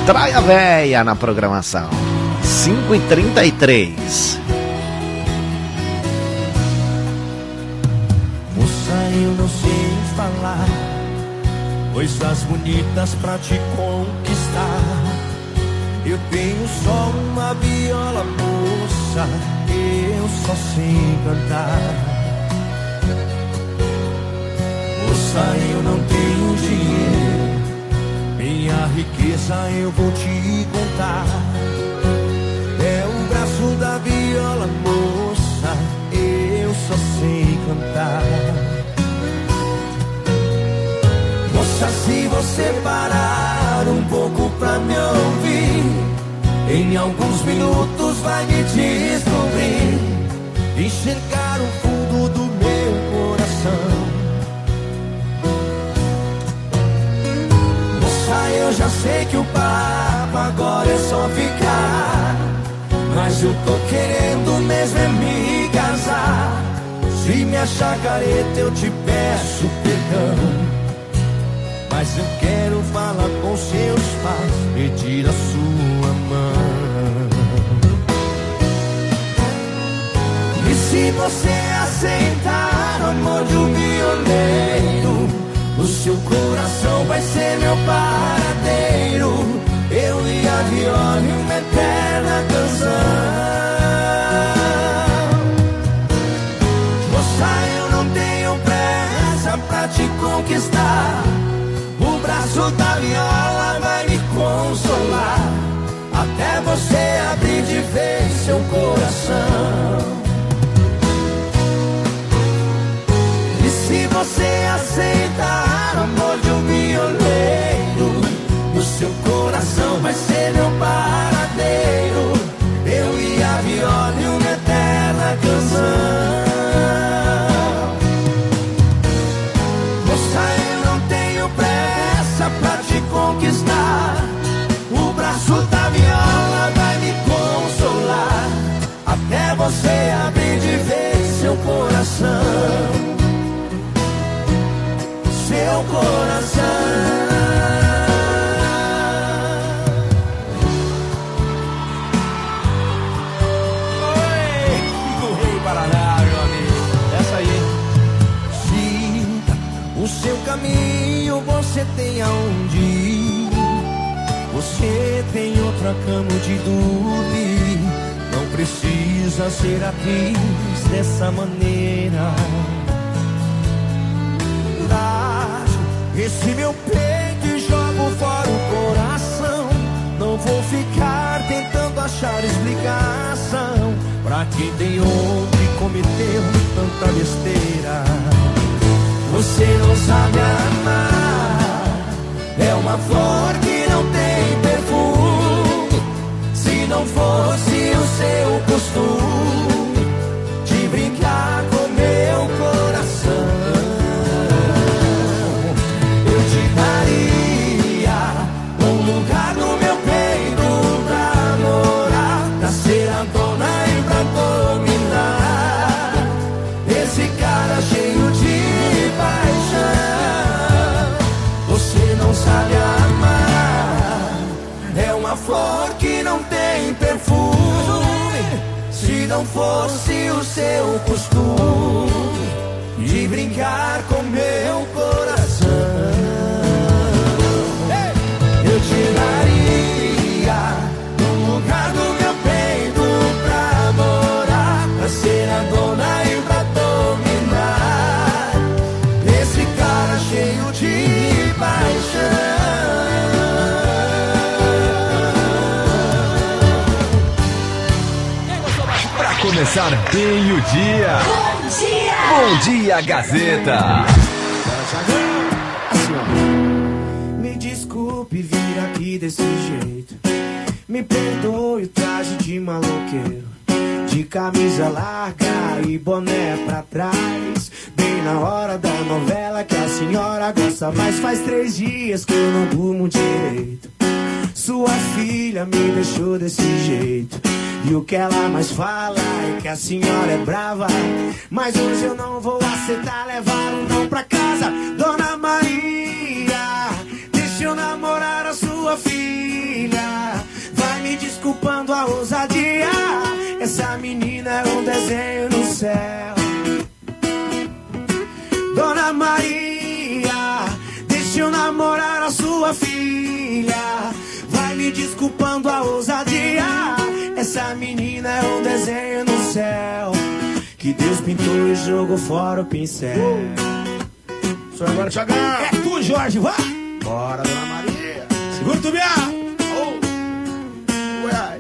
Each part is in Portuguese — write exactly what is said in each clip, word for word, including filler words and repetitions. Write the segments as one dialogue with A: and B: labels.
A: Traia Véia na programação. cinco e trinta e três.
B: Moça, eu não sei falar coisas bonitas pra te conquistar. Eu tenho só uma viola, moça, eu só sei cantar. Moça, eu não tenho dinheiro, minha riqueza eu vou te contar. É o braço da viola, moça, eu só sei cantar. Moça, se você parar um pouco pra me ouvir, em alguns minutos vai me descobrir, enxergar o fundo do meu coração. Moça, eu já sei que o papo agora é só ficar, mas eu tô querendo mesmo é me casar. Se me achar careta eu te peço perdão, mas eu quero falar com seus pais, pedir a sua mão. E se você aceitar o amor de um violeiro, o seu coração vai ser meu paradeiro. Eu e a viola e uma eterna canção. Moça, eu não tenho pressa pra te conquistar. O braço da viola vai me consolar, até você abrir de vez seu coração. E se você aceitar o amor de um violeiro, o seu coração vai ser meu paradeiro. Eu e a viola e uma eterna canção. Pra te conquistar, o braço da viola vai me consolar, até você abrir de vez seu coração, seu coração. Oi, do Rei Paraná, meu amigo, essa aí. Siga o seu caminho, você tem aonde ir, você tem outra cama de dormir. Não precisa ser atriz dessa maneira. Rasgo esse meu peito e jogo fora o coração. Não vou ficar tentando achar explicação pra quem tem ontem cometeu tanta besteira. Você não sabe amar, é uma flor que não tem perfume. Se não fosse o seu costume de brincar com meu coração, eu te daria um lugar no meu peito pra morar, pra ser a dona e pra dominar esse cara cheio de paixão. Você não sabe amar, é uma flor que não tem perfume. Se não fosse o seu costume de brincar com meu coração, eu te daria um lugar no meu peito pra morar, pra ser a dona e pra dominar esse cara cheio de paixão.
C: Pra começar bem o dia.
D: Bom dia!
C: Bom dia, Gazeta.
B: Me desculpe vir aqui desse jeito, me perdoe o traje de maloqueiro, de camisa larga e boné pra trás, bem na hora da novela que a senhora gosta. Mas faz três dias que eu não durmo direito. Sua filha me deixou desse jeito, e o que ela mais fala é que a senhora é brava. Mas hoje eu não vou aceitar levar um não pra casa. Dona Maria, deixa eu namorar a sua filha. desculpando a ousadia. Essa menina é um desenho no céu. Dona Maria, deixa eu namorar a sua filha. Vai me desculpando a ousadia. Essa menina é um desenho no céu que Deus pintou e jogou fora o pincel.
D: Só agora, Thiagão.
B: É tu, Jorge, vai!
D: Bora, Dona Maria.
B: Segura o tubiá!
D: Oh. Goiás.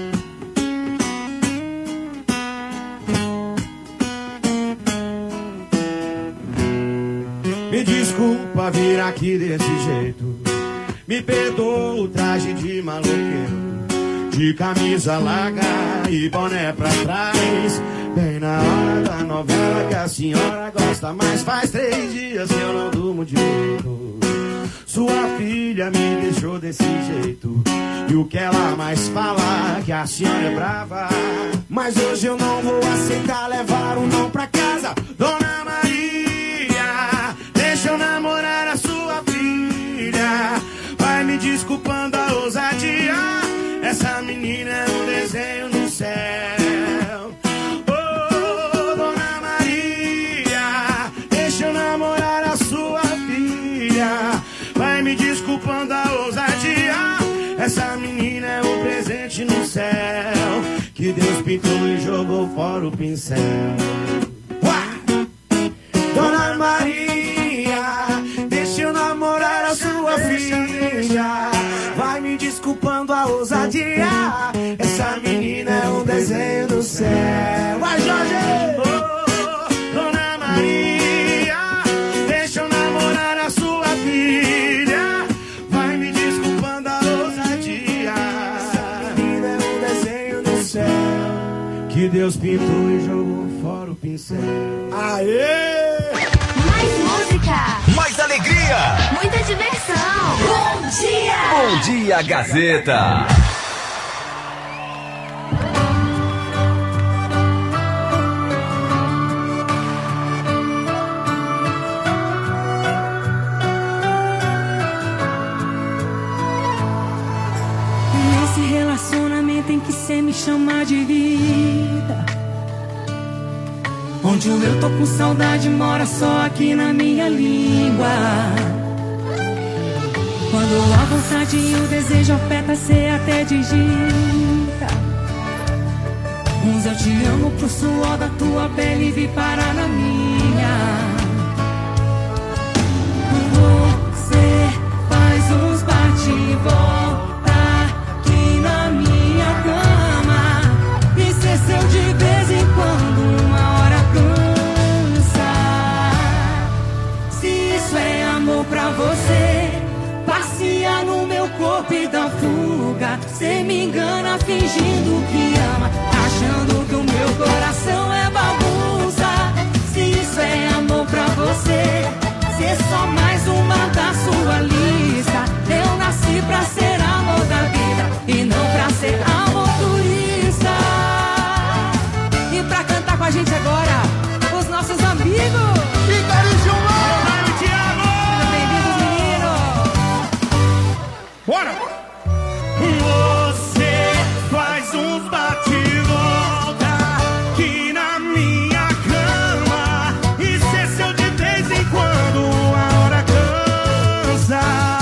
B: Me desculpa vir aqui desse jeito. Me perdoa o traje de maloqueiro, de camisa larga e boné pra trás. Bem na hora da novela que a senhora gosta mais. Faz três dias que eu não durmo direito. Sua filha me deixou desse jeito. E o que ela mais fala, que a senhora é brava. Mas hoje eu não vou aceitar levar um não pra casa. Dona Maria, deixa eu namorar a sua filha. Vai me desculpando a ousadia. Essa menina é um desenho no céu. Oh, Dona Maria, deixa eu namorar a sua filha. Vai me desculpando a ousadia. Essa menina é um presente no céu que Deus pintou e jogou fora o pincel. Uá! Dona Maria, deixa eu namorar a sua filha. Vai me desculpando a ousadia. Essa menina é um desenho do céu. Vai, Jorge! Oh, Dona Maria, deixa eu namorar a sua filha. Vai me desculpando a ousadia. Essa menina é um desenho do céu que Deus pintou e jogou fora o pincel. Aê!
E: Mais música,
C: Mais alegria.
E: muita diversão. Bom dia!
C: Bom dia, Gazeta.
F: Nesse relacionamento tem que cê me chamar de vida. Onde o eu tô com saudade mora só aqui na minha língua. Quando a vontade e o desejo aperta, cê até digita. Uns eu te amo pro suor da tua pele e vi parar na minha. Você faz uns bate e volta aqui na minha cama. E cê seu de vez em quando, uma hora cansa. Se isso é amor pra você, passear no meu corpo e dá fuga. Cê me engana fingindo que ama, achando que o meu coração é bagunça. Se isso é amor pra você, cê só mais uma da sua lista. Eu nasci pra ser amor da vida e não pra ser amor turista. E pra cantar com a gente agora, os nossos amigos.
B: Bora! Você faz uns bate e volta aqui na minha cama. E cê seu de vez em quando, uma hora cansa.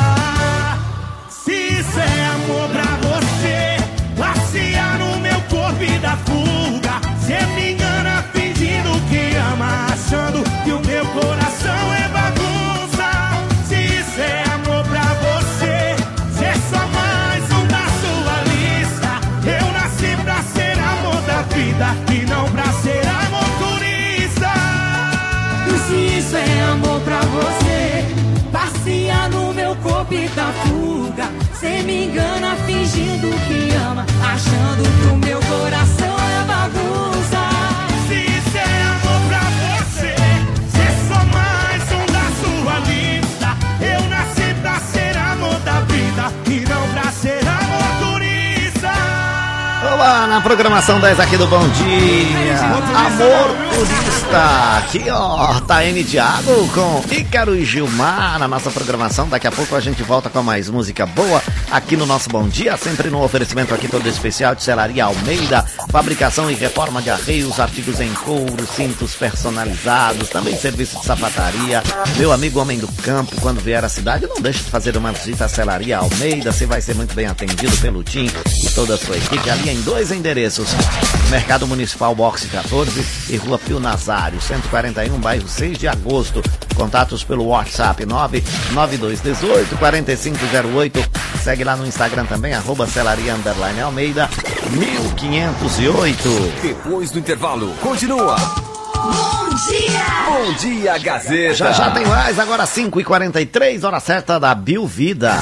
B: Se isso é amor pra você, passear no meu corpo e dar fuga. Cê me engana fingindo que ama, achando que o meu coração é bagunça. Se isso é amor pra você, é só mais um da sua lista. Eu nasci pra ser amor da vida e não pra ser amor turista.
F: E se isso é amor pra você, passear no meu corpo e dar fuga. Cê me engana fingindo que ama, achando que o meu coração é bagunça.
B: Se isso é amor pra você, é só mais um da sua lista. Eu nasci pra ser amor da vida e não pra ser amor turista.
A: Boa, na programação dez aqui do Bom Dia. Amor Turista. Aqui, ó, Taene Thiago com Ícaro e Gilmar na nossa programação. Daqui a pouco a gente volta com mais música boa aqui no nosso Bom Dia. Sempre no oferecimento aqui todo especial de Celaria Almeida. Fabricação e reforma de arreios, artigos em couro, cintos personalizados. Também serviço de sapataria. Meu amigo homem do campo, quando vier à cidade, não deixe de fazer uma visita à Celaria Almeida. Você vai ser muito bem atendido pelo Tim e toda a sua equipe ali em dois endereços: Mercado Municipal Boxe quatorze e Rua Pio Nazário, cento e quarenta e um, bairro seis de agosto. Contatos pelo WhatsApp nove nove dois um oito, quatro cinco zero oito. Segue lá no Instagram também, arroba Celaria Underline Almeida mil quinhentos e oito.
C: Depois do intervalo, continua.
E: Bom dia!
C: Bom Dia Gazeta.
A: Já já tem mais, agora cinco e quarenta e três, hora certa da Biovida.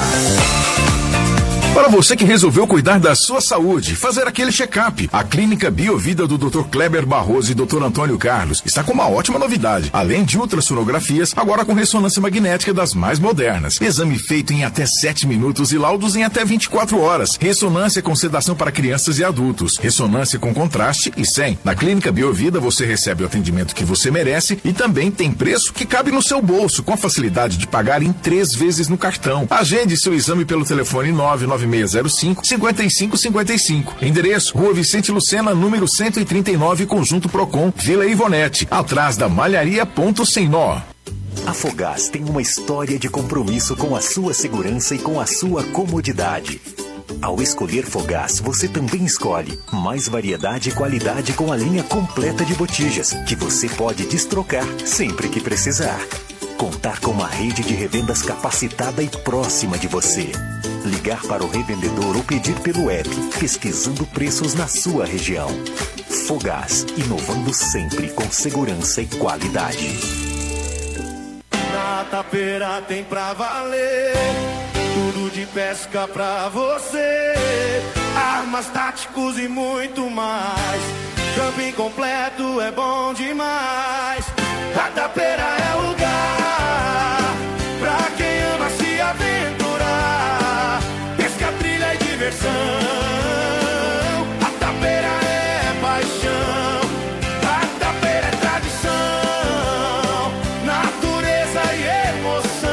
G: Para você que resolveu cuidar da sua saúde, fazer aquele check-up, a Clínica Biovida do doutor Kleber Barroso e doutor Antônio Carlos está com uma ótima novidade. Além de ultrassonografias, agora com ressonância magnética das mais modernas. Exame feito em até sete minutos e laudos em até vinte e quatro horas. Ressonância com sedação para crianças e adultos. Ressonância com contraste e sem. Na Clínica Biovida você recebe o atendimento que você merece e também tem preço que cabe no seu bolso, com a facilidade de pagar em três vezes no cartão. Agende seu exame pelo telefone nove nove seis zero cinco, cinco cinco cinco cinco. Endereço: Rua Vicente Lucena, número cento e trinta e nove, Conjunto Procon, Vila Ivonete, atrás da Malharia Ponto Sem Nó.
H: A Fogás tem uma história de compromisso com a sua segurança e com a sua comodidade. Ao escolher Fogás, você também escolhe mais variedade e qualidade com a linha completa de botijas, que você pode destrocar sempre que precisar. Contar com uma rede de revendas capacitada e próxima de você. Ligar para o revendedor ou pedir pelo app, pesquisando preços na sua região. Fogás, inovando sempre com segurança e qualidade.
B: Na Tapeira tem pra valer, tudo de pesca pra você. Armas, táticos e muito mais. Camping completo é bom demais. A Tapeira é o lugar pra quem ama se aventurar. Pesca, trilha e diversão. A Tapeira é paixão. A Tapeira é tradição. Natureza e emoção.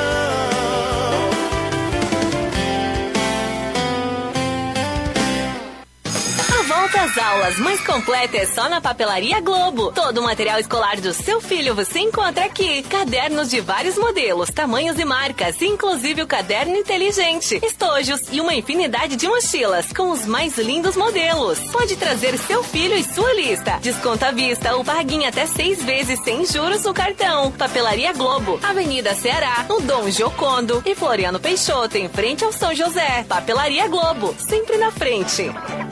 I: A volta às aulas mais completa é só na Papelaria Globo. Todo o material escolar do seu filho você encontra aqui. Cadernos de vários modelos, tamanhos e marcas, inclusive o caderno inteligente, estojos e uma infinidade de mochilas com os mais lindos modelos. Pode trazer seu filho e sua lista. Desconto à vista ou pague em até seis vezes sem juros no cartão. Papelaria Globo, Avenida Ceará, no Dom Giocondo e Floriano Peixoto, em frente ao São José. Papelaria Globo, sempre na frente.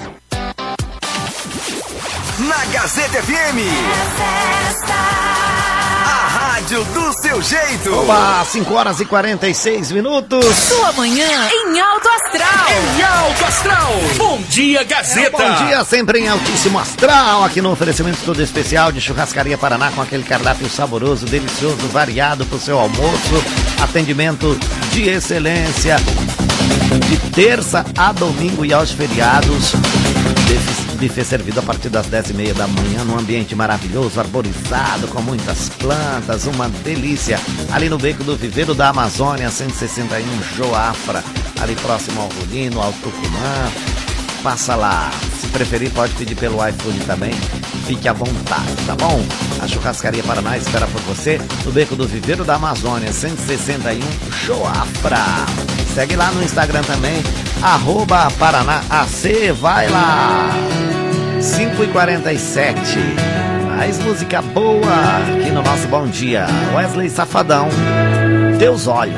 C: Na Gazeta F M.
E: É festa.
C: A rádio do seu jeito.
A: Opa, cinco horas e quarenta e seis minutos.
I: Sua manhã em alto astral.
J: Em alto astral. Bom dia, Gazeta.
A: É, bom dia, sempre em altíssimo astral. Aqui no oferecimento todo especial de Churrascaria Paraná, com aquele cardápio saboroso, delicioso, variado pro seu almoço. Atendimento de excelência. De terça a domingo e aos feriados. Buffet servido a partir das dez e meia da manhã, num ambiente maravilhoso, arborizado, com muitas plantas, uma delícia. Ali no Beco do Viveiro da Amazônia, cento e sessenta e um Joafra, ali próximo ao Rolino, ao Tucumã. Passa lá. Se preferir, pode pedir pelo iFood também. Fique à vontade, tá bom? A Churrascaria Paraná espera por você no Beco do Viveiro da Amazônia, cento e sessenta e um Joafra. Segue lá no Instagram também, arroba Paraná A C, vai lá. cinco e quarenta e sete. Mais música boa aqui no nosso Bom Dia. Wesley Safadão, Teus Olhos.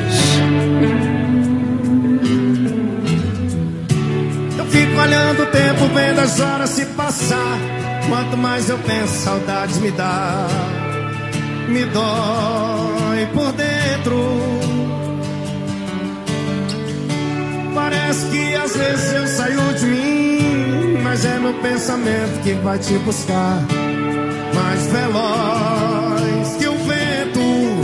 B: Eu fico olhando o tempo, vendo as horas se passar. Quanto mais eu penso, saudades me dá. Me dói por dentro. Parece que às vezes eu saio de mim, mas é meu pensamento que vai te buscar. Mais veloz que o vento.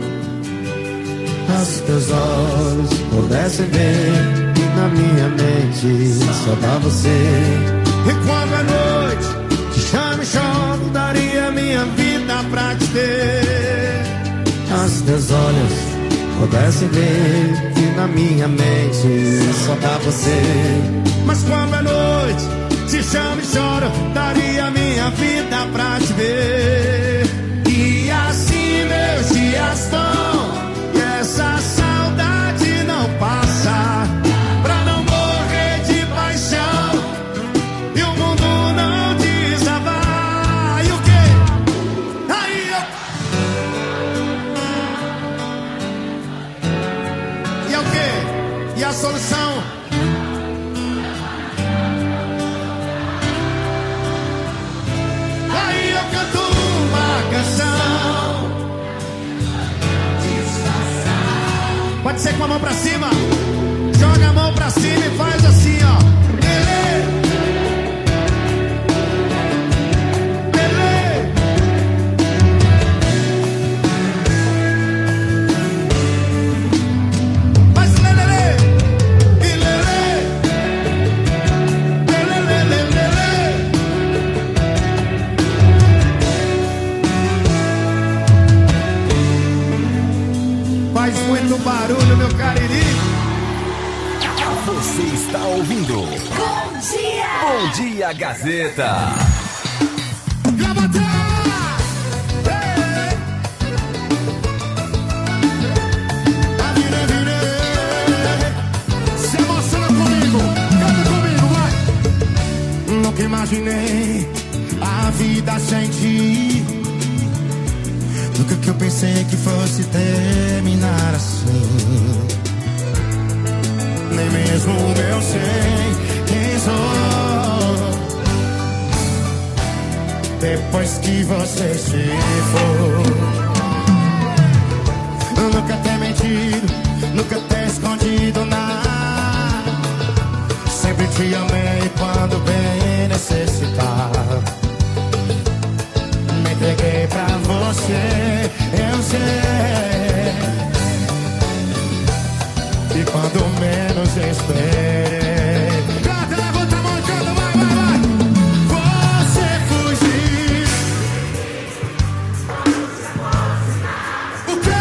B: As teus olhos pudessem ver, e na minha mente só dá você. E quando é noite, te chamo e choro, daria minha vida pra te ter. As teus olhos pudessem ver que na minha mente só dá você. Mas quando é noite, te chamo e choro, daria minha vida pra te ver. E assim meus dias vão, e essa saudade não passa, pra não morrer de paixão e o mundo não desabar. E o quê? Aí eu... E é o quê? E a solução? Aí eu canto uma canção. Pode ser com a mão pra cima. Joga a mão pra cima e faz assim, ó. Lelê, lelê. Faz lelê, e lelê, lelê, lelê, lelê. Faz muito barulho, meu cariri.
C: Você está ouvindo
E: Bom dia!
C: Bom Dia Gazeta.
B: Se emociona comigo, canta comigo, vai. Nunca imaginei a vida sem ti. Nunca que eu pensei que fosse terminar assim. Nem mesmo eu sei quem sou. Depois que você se for. Nunca ter mentido, nunca ter escondido nada. Sempre te amei quando bem necessitar. Me entreguei pra você, eu sei. E quando menos esperei. Canta, levanta a mão e canta, vai, vai, vai. Você fugiu. O quê?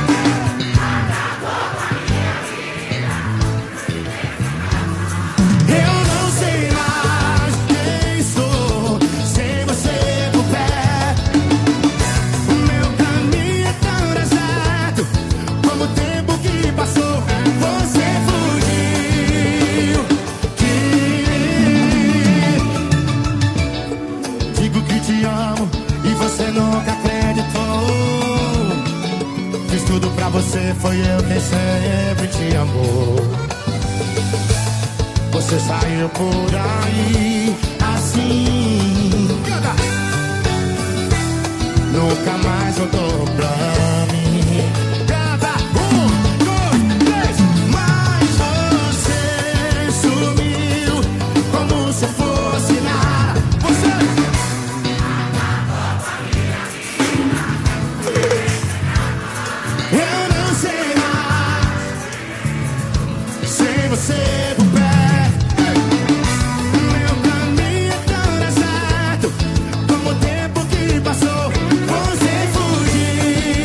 B: Eu não sei mais quem sou sem você por perto. O meu caminho é tão deserto como o tempo que passou. Você fugiu de mim. Digo que te amo e você nunca acreditou. Fiz tudo pra você, foi eu quem sempre te amou. Você saiu por aí assim. Nunca mais voltou pra mim. Canta, um, dois, três. Mas você sumiu como se fosse nada. Você eu não sei mais sem você por perto. Meu caminho é tão deserto como o tempo que passou. Você fugiu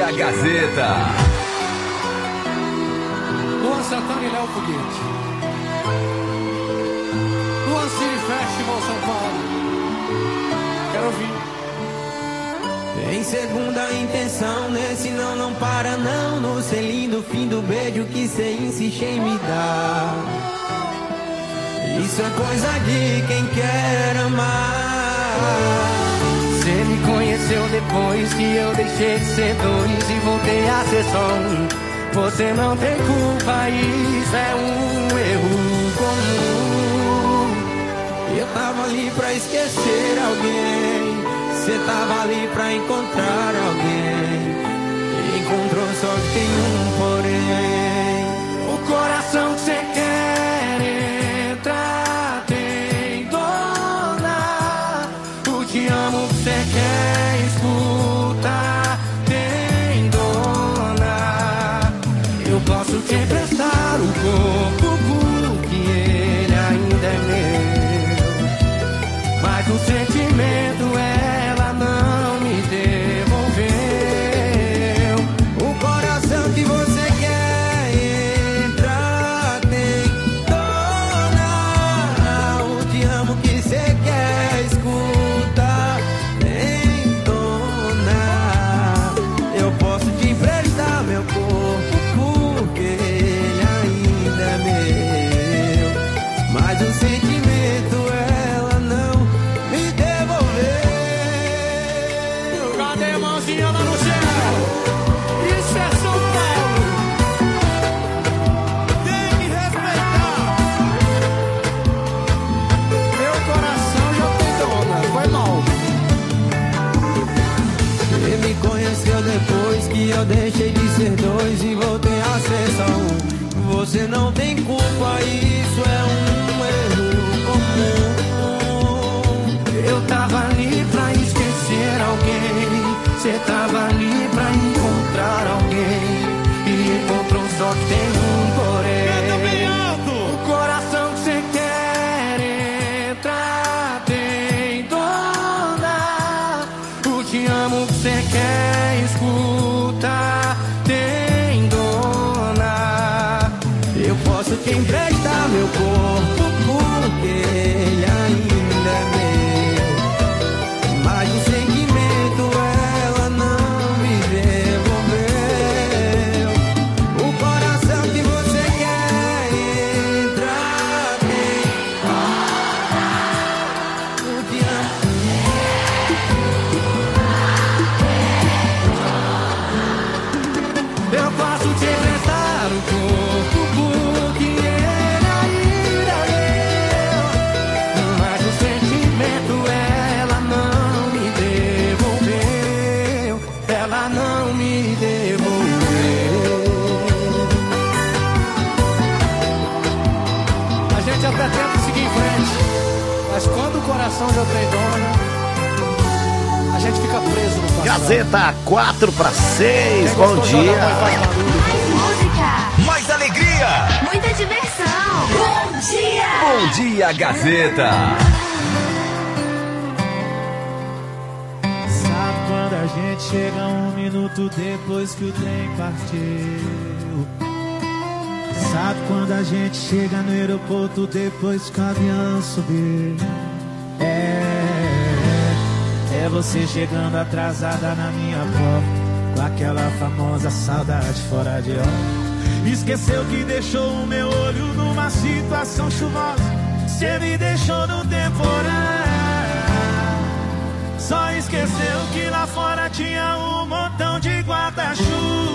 C: Dia Gazeta.
B: Luan Santana e Léo Foguete. Luan City Festival São Paulo. Quero ouvir.
K: Em segunda intenção, nesse não, não para não. No selinho do fim do beijo que cê insiste em me dar. Isso é coisa de quem quer amar. Cê me conheceu depois que eu deixei de ser dois e voltei a ser só um. Você não tem culpa, isso é um erro comum. Eu tava ali pra esquecer alguém, cê tava ali pra encontrar alguém. Encontrou só que tem um porém. O coração que cê quer entrar tem dona. O te amo que cê quer escutar tem dona. Eu posso te emprestar o corpo porque ele ainda é meu, mas o sentimento ela não me devolveu. O coração que você quer entrar tem dona. O te amo que você quer escutar tem dona. Eu posso te emprestar meu corpo porque ele ainda é meu, mas o sentimento ela não me devolveu.
B: Cadê a mãozinha lá no céu? Isso é São Paulo. Tem que respeitar. Meu coração já tem dona. Foi mal.
K: Ele me conheceu depois que eu deixei de ser dois e voltei a ser só um. Você não tem culpa, isso é um erro comum.
B: Eu tava ali pra esquecer alguém, cê tava ali pra encontrar alguém e encontrou só que tem um porém. O coração que cê quer entrar tem dona. O te amo que cê quer escutar tem dona.
K: Eu posso te emprestar meu corpo porque ele ainda é meu, mas o sentimento ela não me devolveu. O coração que você quer entrar tem o te amo.
B: Eu posso te emprestar o corpo porque ele ainda é meu, mas o sentimento ela não me devolveu. Ela não me devolveu. A gente até tenta seguir em frente, mas quando o coração já tem dona, a gente fica preso no passado.
A: Gazeta quatro para seis, bom dia.
E: Música,
C: Mais alegria.
E: muita diversão. Bom dia.
C: Bom Dia Gazeta.
L: Sabe quando a gente chega um minuto depois que o trem partiu? Sabe quando a gente chega no aeroporto depois que o avião subiu? É, é você chegando atrasada na minha porta, com aquela famosa saudade fora de hora. Esqueceu que deixou o meu olho numa situação chuvosa. Cê me deixou no temporal. Só esqueceu que lá fora tinha um montão de guarda-chuva.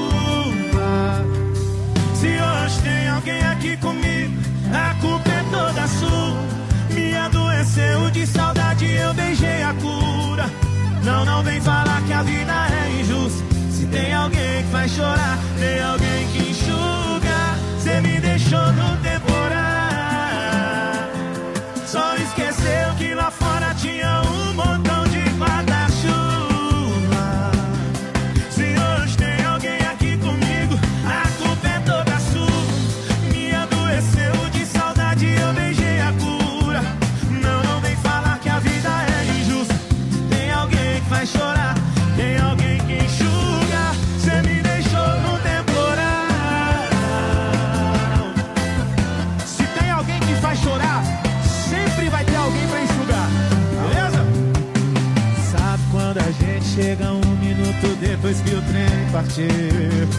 L: Se hoje tem alguém aqui comigo, a culpa é toda sua. Me adoeceu de saudade, eu beijei a cura. Não, não vem falar que a vida é injusta. Se tem alguém que faz chorar, tem alguém que enxuga. Cê me deixou no temporal. Só esqueceu que lá fora tinha um montão de guarda-chuva. Se hoje tem alguém aqui comigo, a culpa é toda sua. Me adoeceu de saudade, eu beijei a cura. Não, não vem falar que a vida é injusta. Se tem alguém que faz chorar, tem alguém que o trem partiu.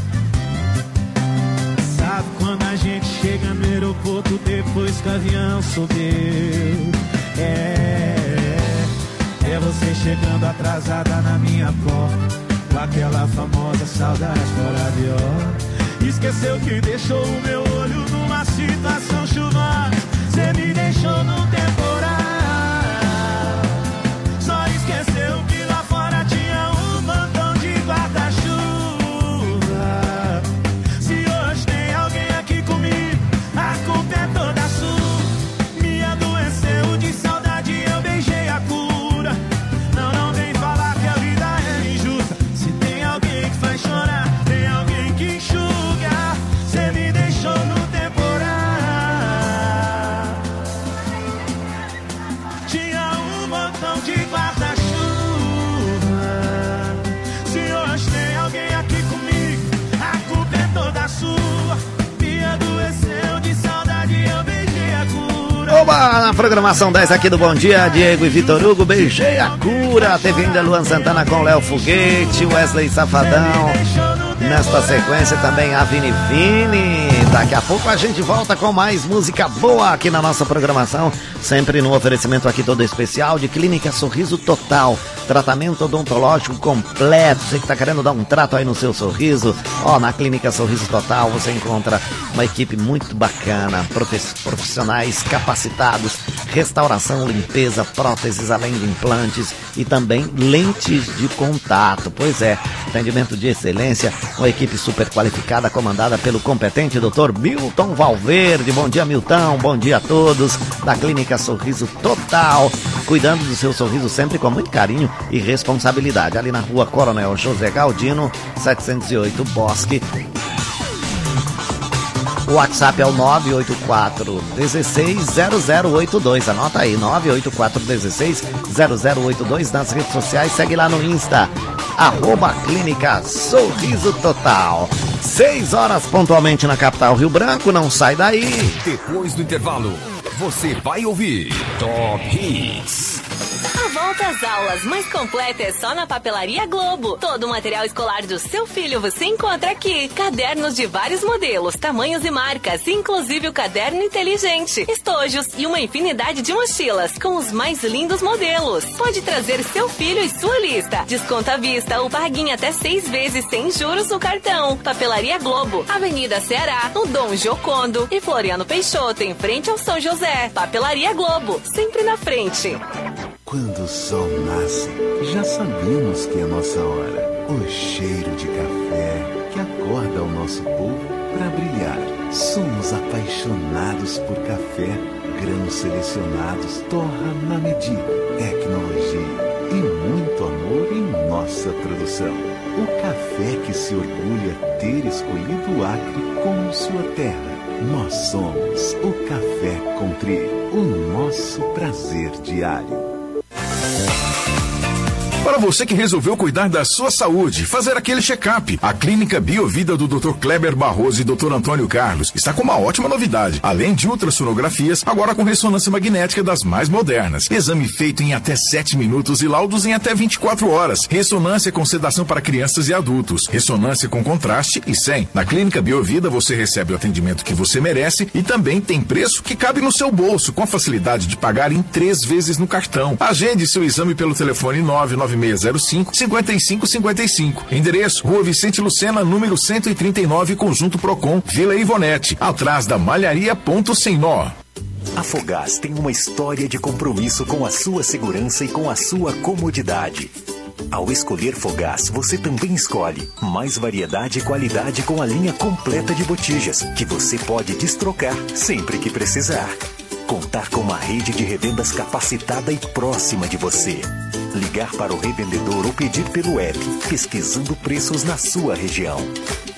L: Sabe quando a gente chega no aeroporto depois que o avião subiu? É, é você chegando atrasada na minha porta, com aquela famosa saudade fora de hora. Esqueceu que deixou o meu olho numa situação chuvosa. Cê me deixou num temporal. Só esqueceu que lá fora tinha um montão de guarda-chuva. Se hoje tem alguém aqui comigo, a culpa é toda sua. Me adoeceu de saudade, eu beijei a cura. Não, não vem falar que a vida é injusta. Se tem alguém que faz chorar, tem alguém que enxuga. Cê me deixou no temporal. Tinha um montão de guarda-chuva. Se hoje tem alguém aqui comigo, a culpa é toda sua. Me adoeceu de saudade, eu beijei a cura.
A: Oba, na programação dez aqui do Bom Dia, Diego e Vitor Hugo, beijei a cura. Teve ainda Luan Santana com Léo Foguete, Wesley Safadão. Nesta sequência também a Vini Vini. Daqui a pouco a gente volta com mais música boa aqui na nossa programação. Sempre no oferecimento aqui todo especial de Clínica Sorriso Total. Tratamento odontológico completo. Você que está querendo dar um trato aí no seu sorriso, ó, na Clínica Sorriso Total você encontra uma equipe muito bacana, profissionais capacitados, restauração, limpeza, próteses, além de implantes e também lentes de contato. Pois é, atendimento de excelência, uma equipe super qualificada comandada pelo competente doutor Milton Valverde. Bom dia, Milton, bom dia a todos da Clínica Sorriso Total, cuidando do seu sorriso sempre com muito carinho e responsabilidade, ali na rua Coronel José Galdino, setecentos e oito Bosque. O WhatsApp é o nove oito quatro um seis zero zero oito dois. Anota aí, nove oito quatro um seis zero zero oito dois. Nas redes sociais, segue lá no Insta, arroba Clínica Sorriso Total. Seis horas pontualmente na capital Rio Branco, não sai daí.
C: Depois do intervalo, você vai ouvir Top Hits.
I: A volta às aulas mais completa é só na Papelaria Globo. Todo o material escolar do seu filho você encontra aqui. Cadernos de vários modelos, tamanhos e marcas, inclusive o caderno inteligente, estojos e uma infinidade de mochilas com os mais lindos modelos. Pode trazer seu filho e sua lista. Desconto à vista ou paguem até seis vezes sem juros no cartão. Papelaria Globo, Avenida Ceará, no Dom Giocondo e Floriano Peixoto, em frente ao São José. Papelaria Globo, sempre na frente.
M: Quando o sol nasce, já sabemos que é nossa hora. O cheiro de café que acorda o nosso povo para brilhar. Somos apaixonados por café, grãos selecionados, torra na medida, tecnologia e muito amor em nossa produção. O café que se orgulha ter escolhido o Acre como sua terra. Nós somos o Café Country, o nosso prazer diário.
G: Para você que resolveu cuidar da sua saúde, fazer aquele check-up, a Clínica Biovida do doutor Kleber Barroso e doutor Antônio Carlos está com uma ótima novidade. Além de ultrassonografias, agora com ressonância magnética das mais modernas. Exame feito em até sete minutos e laudos em até vinte e quatro horas. Ressonância com sedação para crianças e adultos. Ressonância com contraste e sem. Na Clínica Biovida você recebe o atendimento que você merece e também tem preço que cabe no seu bolso, com a facilidade de pagar em três vezes no cartão. Agende seu exame pelo telefone nove nove seis zero cinco, cinco cinco cinco cinco. Endereço: Rua Vicente Lucena, número cento e trinta e nove, Conjunto Procon, Vila Ivonete, atrás da Malharia Ponto Sem Nó.
H: A Fogás tem uma história de compromisso com a sua segurança e com a sua comodidade. Ao escolher Fogás, você também escolhe mais variedade e qualidade com a linha completa de botijas, que você pode destrocar sempre que precisar. Contar com uma rede de revendas capacitada e próxima de você. Ligar para o revendedor ou pedir pelo app, pesquisando preços na sua região.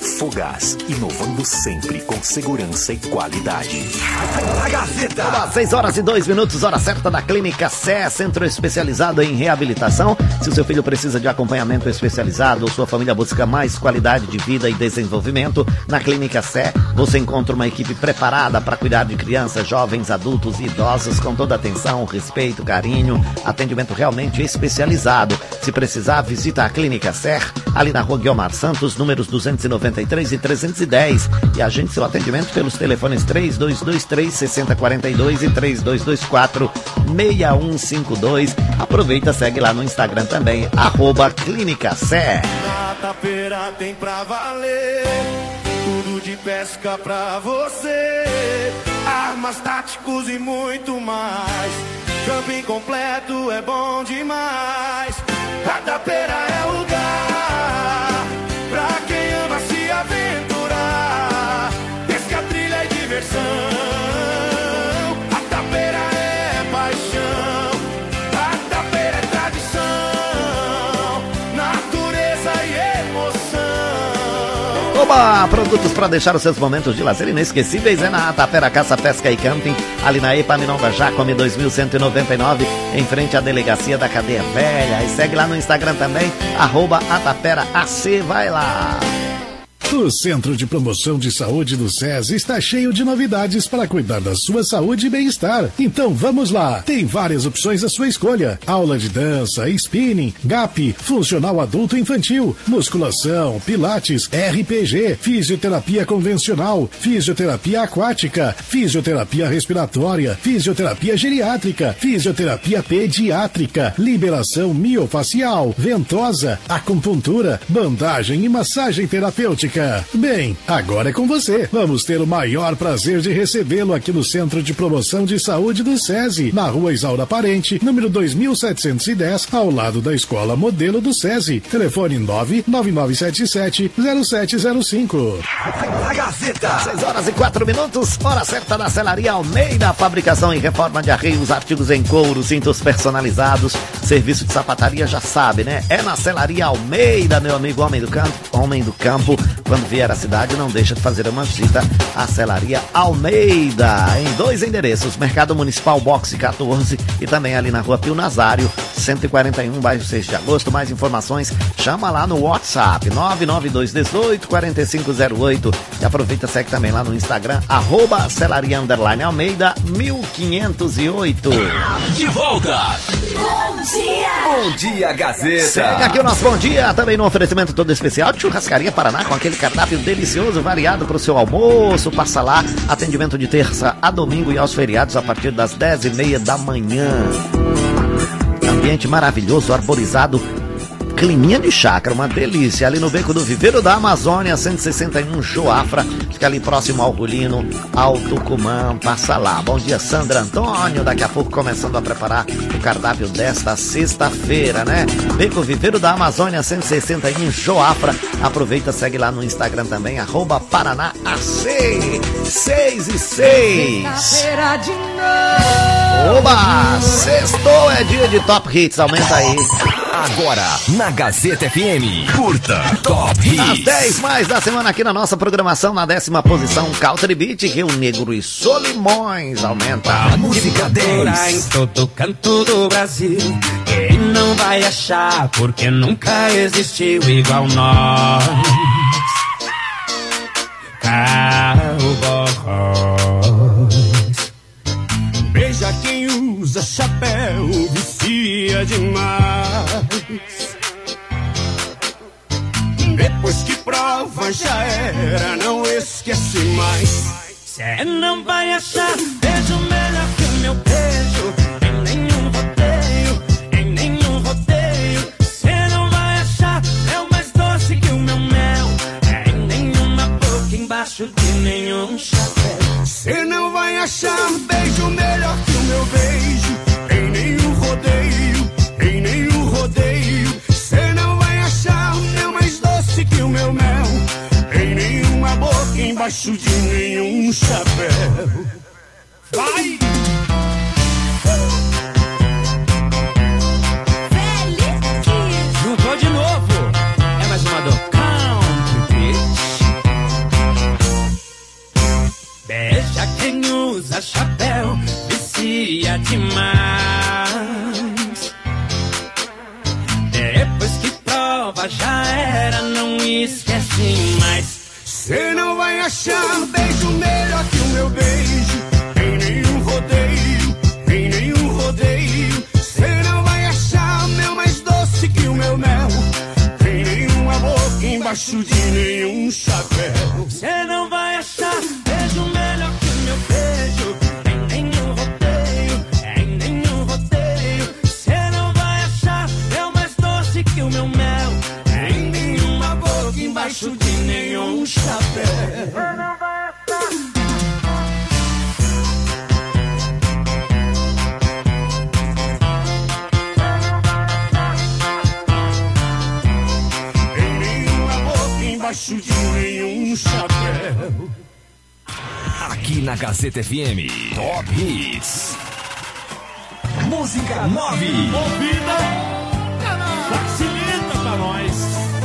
H: Fogás, inovando sempre com segurança e qualidade.
A: A Gazeta. Olá, seis horas e dois minutos, hora certa da Clínica C E, centro especializado em reabilitação. Se o seu filho precisa de acompanhamento especializado ou sua família busca mais qualidade de vida e desenvolvimento, na Clínica C E você encontra uma equipe preparada para cuidar de crianças, jovens, adultos e idosos com toda atenção, respeito, carinho, atendimento realmente especializado. Se precisar, visita a Clínica C E, ali na rua Guilmar Santos, números duzentos e noventa e três e trezentos e dez, e agende seu atendimento pelos telefones três dois dois três, seis zero quatro dois e três dois dois quatro, seis um cinco dois. Aproveita, segue lá no Instagram também, arroba Clínica C E.
B: Na Tapeira tem pra valer, tudo de pesca pra você, armas, táticos e muito mais. Camping completo é bom demais. A Tapeira é lugar pra quem ama se aventurar. Pesca, trilha e diversão. A Tapeira é paixão. A Tapeira é tradição, natureza e emoção.
A: Oba! Produtos para deixar os seus momentos de lazer inesquecíveis é na Tapeira Caça, Pesca e Camping, ali na Epaminonda Jacome dois mil cento e noventa e nove, em frente à delegacia da Cadeia Velha. E segue lá no Instagram também, arroba Atapera A C, vai lá!
N: O Centro de Promoção de Saúde do SESI está cheio de novidades para cuidar da sua saúde e bem-estar. Então vamos lá! Tem várias opções à sua escolha. Aula de dança, spinning, G A P, funcional adulto e infantil, musculação, pilates, R P G, fisioterapia convencional, fisioterapia aquática, fisioterapia respiratória, fisioterapia geriátrica, fisioterapia pediátrica, liberação miofacial, ventosa, acupuntura, bandagem e massagem terapêutica. Bem, agora é com você. Vamos ter o maior prazer de recebê-lo aqui no Centro de Promoção de Saúde do SESI, na rua Isaura Parente, número dois mil setecentos e dez, ao lado da Escola Modelo do SESI. Telefone nove nove nove sete sete, zero sete zero cinco.
A: A Gazeta. seis horas e quatro minutos, hora certa da Celaria Almeida. Fabricação e reforma de arreios, artigos em couro, cintos personalizados, serviço de sapataria, já sabe, né? É na Celaria Almeida, meu amigo homem do campo, homem do campo. Quando vier à cidade, não deixa de fazer uma visita à Celaria Almeida, em dois endereços, Mercado Municipal Boxe quatorze e também ali na rua Pio Nazário, cento e quarenta e um, bairro seis de agosto. Mais informações, chama lá no WhatsApp, nove nove dois um oito, quatro cinco zero oito, e aproveita, segue também lá no Instagram, arroba Celaria Underline Almeida mil quinhentos e oito.
J: De volta!
E: Bom dia!
C: Bom dia, Gazeta!
A: Segue aqui o nosso bom dia, também no oferecimento todo especial de Churrascaria Paraná, com aquele cardápio delicioso, variado para o seu almoço. Passa lá, atendimento de terça a domingo e aos feriados a partir das dez e meia da manhã. Ambiente maravilhoso, arborizado, climinha de chácara, uma delícia, ali no beco do Viveiro da Amazônia, cento e sessenta e um Joafra, fica ali próximo ao Rolino, ao Tucumã. Passa lá. Bom dia, Sandra Antônio, daqui a pouco começando a preparar o cardápio desta sexta-feira, né? Beco Viveiro da Amazônia, cento e sessenta e um Joafra. Aproveita, segue lá no Instagram também, arroba Paraná A C, seis e seis.
F: Sexta-feira de novo.
A: Oba! Sextou, é dia de Top Hits, aumenta aí.
C: Agora, na Gazeta F M, curta Top Hits.
A: As dez mais da semana aqui na nossa programação, na décima posição, Country Beat, Rio Negro e Solimões, aumenta.
C: A música dez.
K: Em todo canto do Brasil, quem não vai achar, porque nunca existiu igual nós. Cowboys. Veja quem usa chapéu, vicia demais. Depois que prova já era, não esquece mais. Cê não vai achar beijo melhor que o meu beijo, em nenhum rodeio, em nenhum rodeio. Cê não vai achar mel mais doce que o meu mel, é em nenhuma boca, embaixo de nenhum chapéu. Cê não vai achar beijo melhor que o meu beijo, em nenhum rodeio, em nenhum rodeio. Cê não vai achar mel mais doce que o meu mel, em nenhuma boca, embaixo de nenhum chapéu. Vai! Juntou de novo. É mais uma do Country Beat. chapéu, vicia demais. Depois que prova já era, não esquece mais.
B: Cê não vai achar um beijo melhor que o meu beijo. Em nenhum rodeio, em nenhum rodeio. Cê não vai achar meu mais doce que o meu mel. Em nenhuma boca, embaixo de nenhum chapéu.
K: Cê não vai achar beijo melhor que o meu beijo. Em nenhum rodeio, em nenhum rodeio. Cê não vai achar meu mais doce que o meu mel.
B: Em nenhuma boca, embaixo de nenhum chapéu.
K: Cê não vai achar.
B: Embaixo de nenhum chapéu.
C: Aqui na Gazeta F M, Top Hits. Música nove.
L: Ouvida, facilita pra nós.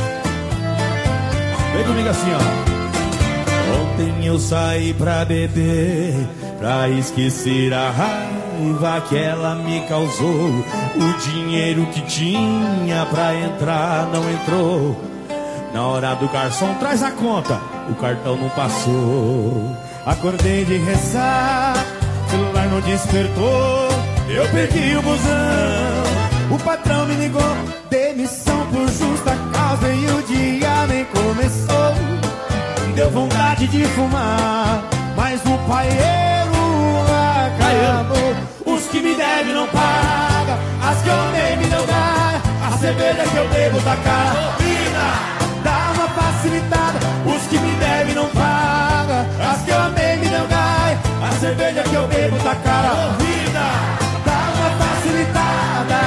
L: Vem comigo assim, ó. Ontem eu saí pra beber, pra esquecer a raiva que ela me causou. O dinheiro que tinha pra entrar não entrou. Na hora do garçom, traz a conta, o cartão não passou. Acordei de ressaca, celular não despertou. Eu perdi o busão, o patrão me ligou. Demissão por justa causa e o dia nem começou. Deu vontade de fumar, mas o paieiro acabou. Os que me devem não pagam, as que eu amei me dão gaia. A cerveja que eu devo tá cara. Dá uma facilitada, os que me devem não pagam. As que eu amei me dão gaia. A cerveja que eu bebo tá cara. Dá uma facilitada.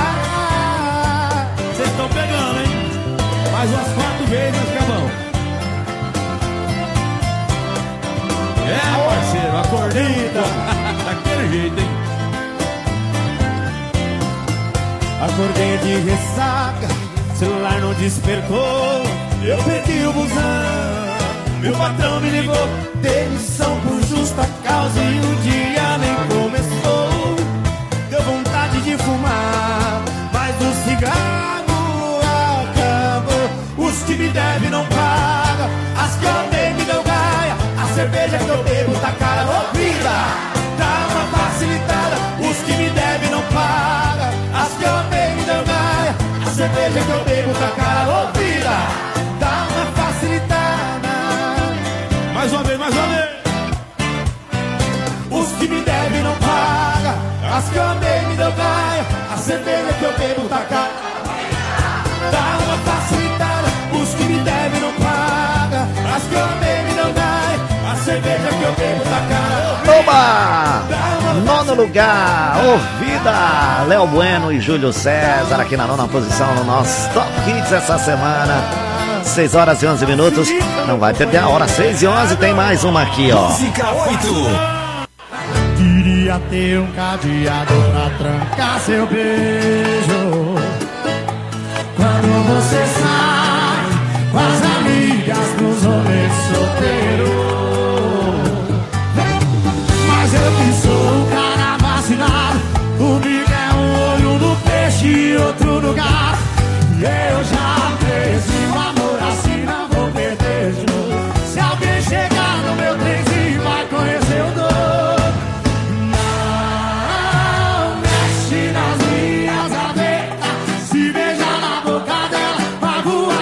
L: Vocês estão pegando, hein? Mais umas quatro vezes nós acabamos. É, parceiro, acordei, tá? Daquele jeito, hein? Acordei de ressaca, celular não despertou. Eu perdi o busão, meu patrão me ligou. Demissão por justa causa e o dia nem começou. Deu vontade de fumar, mas o cigarro acabou. Os que me devem não pagam, as que eu amei me dão gaia. A cerveja que eu bebo tá cara. Ô vida, dá uma facilitada, os que me devem não pagam. As que eu amei me dão gaia. A cerveja que eu bebo tá cara. Ô vida, dá uma facilitada. Mais uma vez, mais uma vez. Os que me devem não pagam, as que eu amei me dão gaia. A cerveja que eu bebo tá cara. Dá uma facilitada. Os que me devem não pagam, as que eu amei me dão gaia. A cerveja que eu bebo tá cara.
A: Toma! Nono lugar, ouvida, Léo Bueno e Júlio César aqui na nona posição no nosso Top Hits essa semana. seis horas e onze minutos. Não vai perder a hora, seis e onze, tem mais uma aqui, ó.
C: Música oito.
L: Queria ter um cadeado pra trancar seu beijo. Quando você sai com as amigas nos rolês solteiros. Mas eu que sou um cara vacinado, comigo é um olho no peixe e outro no gato. E eu já presi o amor assim, não vou perder de novo. Se alguém chegar no meu trenzinho vai conhecer o dono. Não mexe nas minhas gavetas, se beijar na boca dela, magoa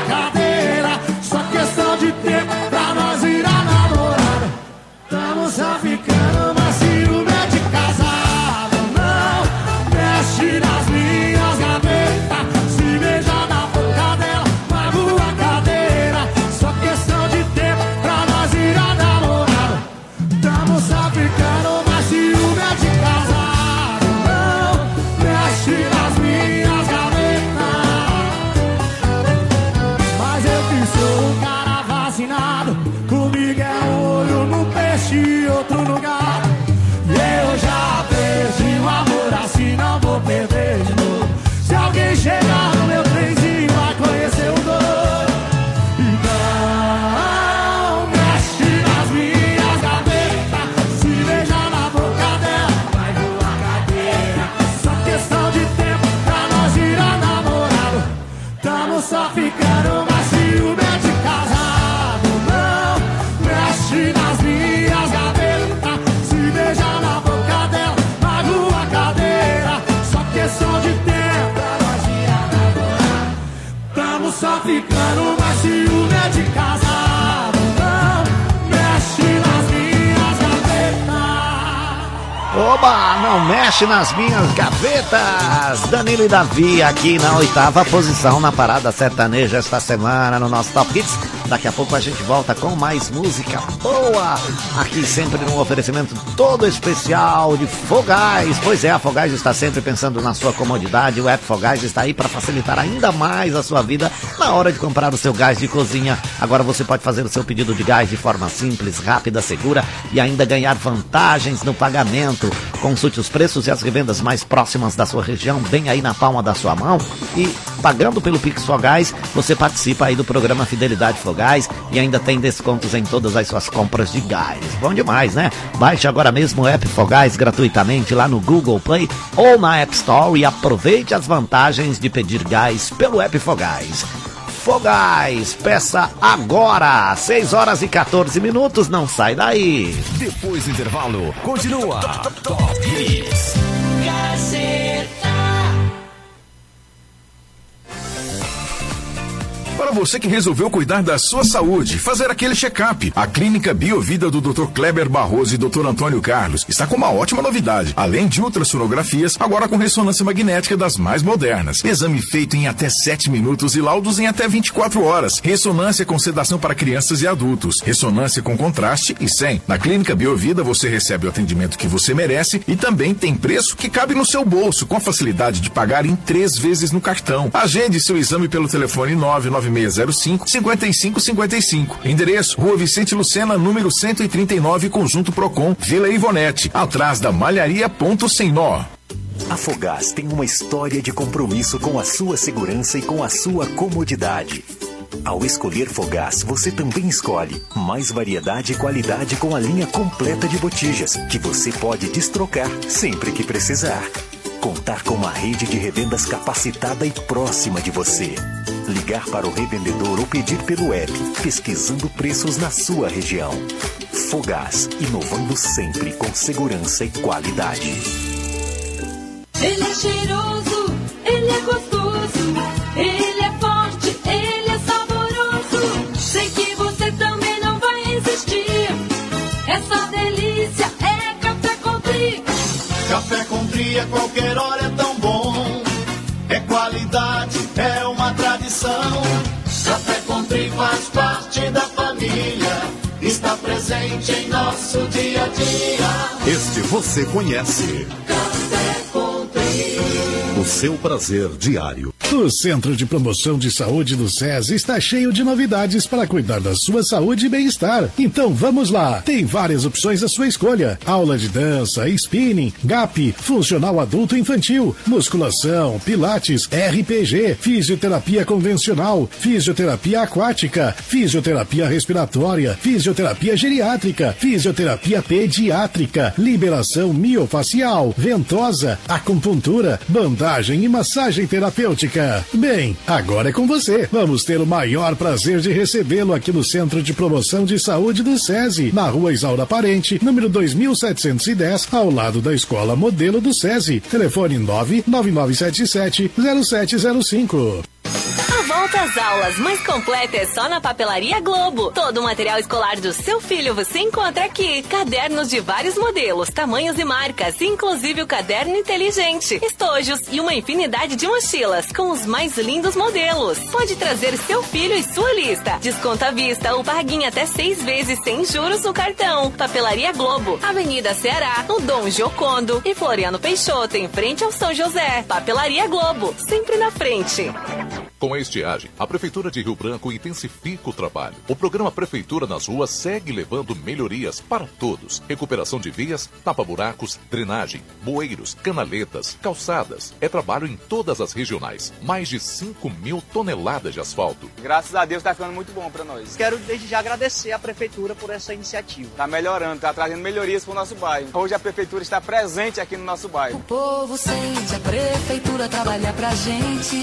A: Oba, não mexe nas minhas gavetas. Danilo e Davi aqui na oitava posição na parada sertaneja esta semana no nosso Top Hits. Daqui a pouco a gente volta com mais música boa. Aqui sempre num oferecimento todo especial de Fogás. Pois é, a Fogás está sempre pensando na sua comodidade. O app Fogás está aí para facilitar ainda mais a sua vida na hora de comprar o seu gás de cozinha. Agora você pode fazer o seu pedido de gás de forma simples, rápida, segura e ainda ganhar vantagens no pagamento. Consulte os preços e as revendas mais próximas da sua região, bem aí na palma da sua mão. E pagando pelo Pix Fogás, você participa aí do programa Fidelidade Fogás e ainda tem descontos em todas as suas compras de gás. Bom demais, né? Baixe agora mesmo o app Fogás gratuitamente lá no Google Play ou na App Store e aproveite as vantagens de pedir gás pelo app Fogás. Fogás, peça agora, seis horas e quatorze minutos, não sai daí.
C: Depois do intervalo, continua Top Hits.
J: Gazeta.
G: Para você que resolveu cuidar da sua saúde, fazer aquele check-up, a Clínica Biovida do doutor Kleber Barroso e doutor Antônio Carlos está com uma ótima novidade. Além de ultrassonografias, agora com ressonância magnética das mais modernas. Exame feito em até sete minutos e laudos em até vinte e quatro horas. Ressonância com sedação para crianças e adultos. Ressonância com contraste e sem. Na Clínica Biovida você recebe o atendimento que você merece e também tem preço que cabe no seu bolso, com a facilidade de pagar em três vezes no cartão. Agende seu exame pelo telefone nove nove seis zero cinco, cinco cinco cinco cinco. Endereço: Rua Vicente Lucena, número cento e trinta e nove, Conjunto Procon, Vila Ivonete, atrás da Malharia Ponto Sem Nó.
H: A Fogás tem uma história de compromisso com a sua segurança e com a sua comodidade. Ao escolher Fogás, você também escolhe mais variedade e qualidade com a linha completa de botijas, que você pode destrocar sempre que precisar. Contar com uma rede de revendas capacitada e próxima de você. Ligar para o revendedor ou pedir pelo app, pesquisando preços na sua região. Fogás, inovando sempre com segurança e qualidade.
F: Ele é cheiroso, ele é gostoso, ele é forte, ele é saboroso. Sei que você também não vai resistir. Essa delícia é Café Country.
B: Café Country a qualquer hora é tão bom. É qualidade, é uma tradição. Café Country faz parte da família. Está presente em nosso dia a dia.
O: Este você conhece.
B: Café Country.
O: O seu prazer diário.
N: O Centro de Promoção de Saúde do SESI está cheio de novidades para cuidar da sua saúde e bem-estar. Então vamos lá! Tem várias opções à sua escolha. Aula de dança, spinning, G A P, funcional adulto e infantil, musculação, pilates, R P G, fisioterapia convencional, fisioterapia aquática, fisioterapia respiratória, fisioterapia geriátrica, fisioterapia pediátrica, liberação miofacial, ventosa, acupuntura, bandagem e massagem terapêutica. Bem, agora é com você. Vamos ter o maior prazer de recebê-lo aqui no Centro de Promoção de Saúde do SESI, na Rua Isaura Parente, número dois mil setecentos e dez, ao lado da Escola Modelo do SESI. Telefone nove nove nove sete sete zero sete zero cinco.
I: A volta às aulas mais completa é só na Papelaria Globo. Todo o material escolar do seu filho você encontra aqui. Cadernos de vários modelos, tamanhos e marcas, inclusive o caderno inteligente, estojos e uma infinidade de mochilas com os mais lindos modelos. Pode trazer seu filho e sua lista. Desconto à vista ou paguinha até seis vezes sem juros no cartão. Papelaria Globo, Avenida Ceará, no Dom Giocondo e Floriano Peixoto, em frente ao São José. Papelaria Globo, sempre na frente.
P: Com a estiagem, a Prefeitura de Rio Branco intensifica o trabalho. O programa Prefeitura nas Ruas segue levando melhorias para todos. Recuperação de vias, tapa-buracos, drenagem, bueiros, canaletas, calçadas. É trabalho em todas as regionais. Mais de cinco mil toneladas de asfalto.
Q: Graças a Deus está ficando muito bom para nós. Quero desde já agradecer à Prefeitura por essa iniciativa. Está melhorando, está trazendo melhorias para o nosso bairro. Hoje a Prefeitura está presente aqui no nosso bairro.
F: O povo sente a Prefeitura trabalhar pra gente.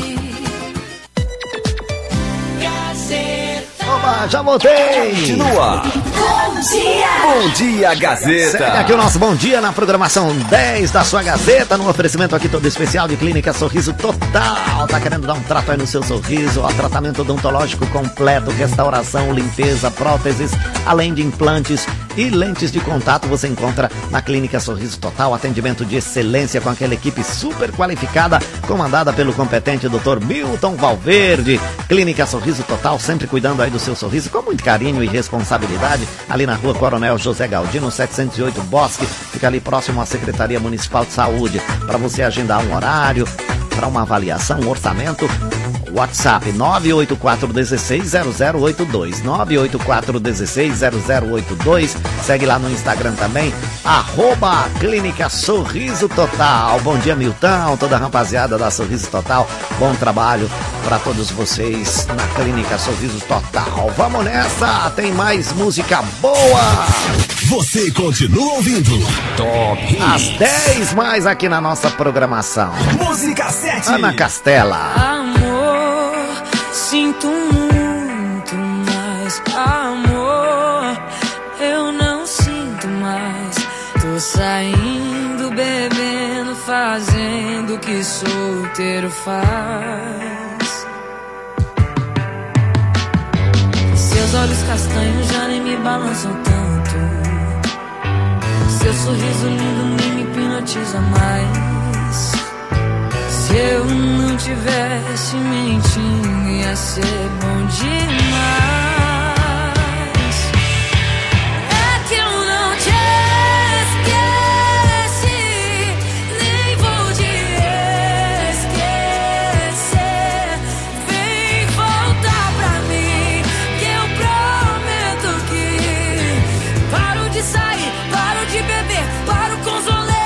A: Oba, já voltei!
C: Continua!
E: Bom dia!
C: Bom dia, Gazeta!
A: Segue aqui o nosso Bom Dia na programação dez da sua Gazeta, no oferecimento aqui todo especial de Clínica Sorriso Total. Tá querendo dar um trato aí no seu sorriso? Ó, tratamento odontológico completo, restauração, limpeza, próteses, além de implantes e lentes de contato você encontra na Clínica Sorriso Total. Atendimento de excelência com aquela equipe super qualificada, comandada pelo competente doutor Milton Valverde. Clínica Sorriso Total, sempre cuidando aí do seu sorriso com muito carinho e responsabilidade. Ali na rua Coronel José Galdino, setecentos e oito Bosque, fica ali próximo à Secretaria Municipal de Saúde. Para você agendar um horário, para uma avaliação, um orçamento, WhatsApp nove oito quatro um seis zero zero oito dois, nove oito quatro um seis zero zero oito dois. Segue lá no Instagram também, arroba Clínica Sorriso Total. Bom dia, Milton, toda a rapaziada da Sorriso Total. Bom trabalho para todos vocês na Clínica Sorriso Total. Vamos nessa, tem mais música boa.
O: Você continua ouvindo Top Hits.
A: Às dez mais aqui na nossa programação.
O: Música sete.
A: Ana Castela.
F: Amor, sinto muito mais. Amor, eu não sinto mais. Tô saindo, bebendo, fazendo o que solteiro faz. Seus olhos castanhos já nem me balançam tanto. Seu sorriso lindo nem me hipnotiza mais. Se eu não tivesse mentindo, ia ser bom demais. É que eu não te esqueci, nem vou te esquecer. Vem voltar pra mim, que eu prometo que paro de sair, paro de beber, paro com os rolês.